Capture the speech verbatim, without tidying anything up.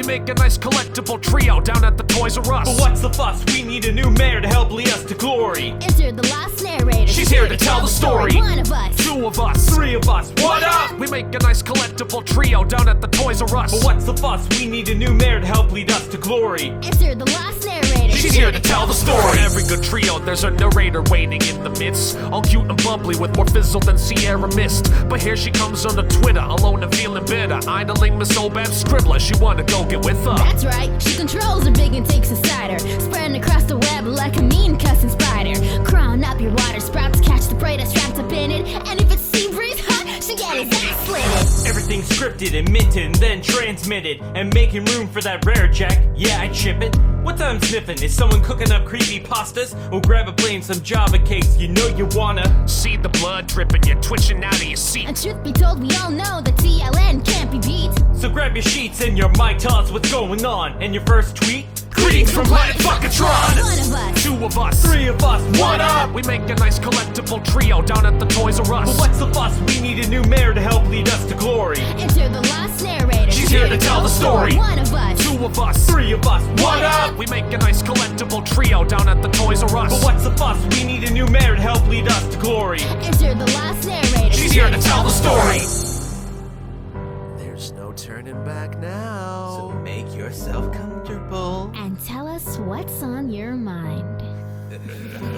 make a nice collectible trio down at the Toys R Us. But what's the fuss? We need a new mayor to help lead us to glory. Enter the last narrator. She's here to tell the story. One of us. Two of us. Three of us. What up? We make a nice collectible trio down at the Toys R Us. But what's the fuss? We need a new mayor to help lead us to glory. Enter the last narrator. She's here to tell the story. For every good trio, there's a narrator waiting in the midst. All cute and bubbly with more fizzle than Sierra Mist. But here she comes on the Twitter, alone and feeling bitter. Idling Miss Obab Scribbler, she wanna go get with her. That's right, she controls her big and takes a cider, spreading across the web like a mean cussing spider. Crown up your water sprouts, catch the prey that's trapped up in it. And if it's sea breeze, huh, she get his ass slitted. Everything's scripted and minted and then transmitted. And making room for that rare jack, yeah, I'd ship it. What I'm sniffing? Is someone cooking up creepy pastas? Or grab a plate and some Java cakes, you know you wanna. See the blood dripping, you're twitching out of your seat. And truth be told, we all know that T L N can't be beat. So grab your sheets and your mic toss, what's going on? And your first tweet? Greetings from Planet Fuckatron. One of us. Two of us. Three of us. What up? We make a nice collectible trio down at the Toys R Us. But what's the fuss? We need a new mayor to help lead us to glory. Enter the last narrator. She's here to tell the story. One of us. Two of us. Three of us. What up? We make a nice collectible trio down at the Toys R Us. But what's the fuss? We need a new mayor to help lead us to glory. Enter the last narrator. She's here to tell the story. There's no turning back now. So make yourself comfortable. And tell us what's on your mind.